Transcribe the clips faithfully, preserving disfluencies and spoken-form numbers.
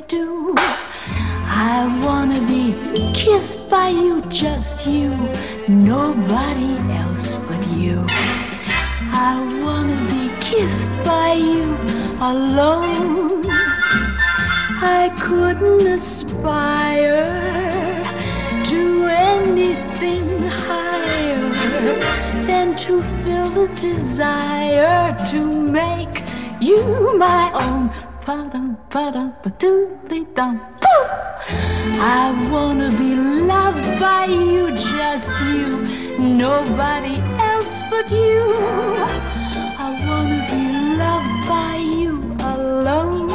doo. I wanna be kissed by you, just you, nobody else but you. I wanna be kissed by you alone. I couldn't aspire to anything higher than to feel the desire to make you my own. Ba-dum, ba-dum, ba-doo-dee-dum. I wanna be loved by you, just you, nobody else but you. I wanna be loved by you alone.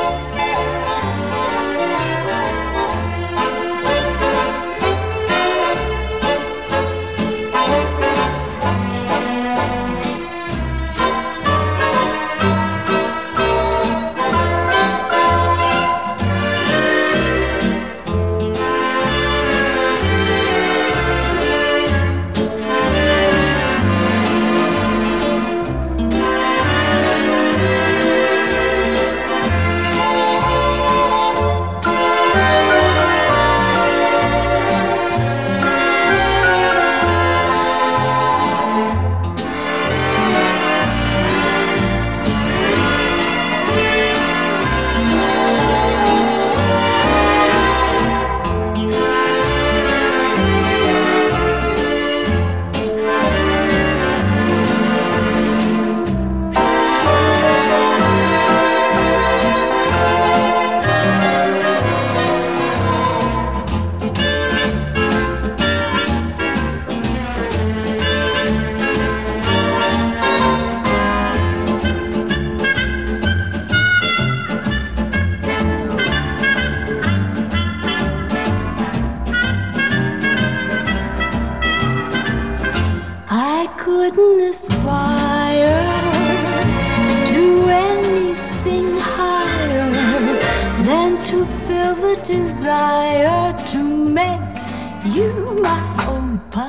Couldn't aspire to anything higher than to feel the desire to make you my own.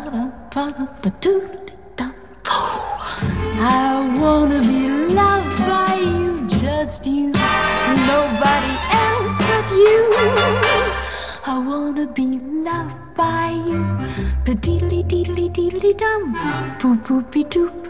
I wanna be loved by you, just you, nobody else but you. I wanna be loved by you, the deedly deedly deedly dum, poo poo be doo.